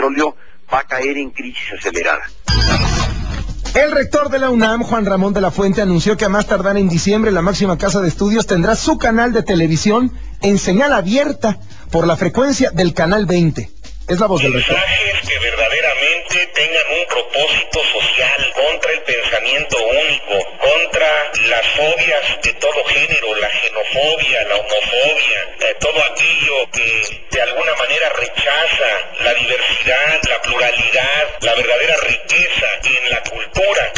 petróleo va a caer en crisis acelerada. El rector de la UNAM, Juan Ramón de la Fuente, anunció que a más tardar en diciembre la máxima casa de estudios tendrá su canal de televisión en señal abierta por la frecuencia del canal 20. Es la voz del rector. Mensajes que verdaderamente tengan un propósito social contra el pensamiento único, contra las fobias de todo género, la xenofobia, la homofobia, todo aquello que de alguna manera rechaza la diversidad, la pluralidad, la verdadera riqueza en la cultura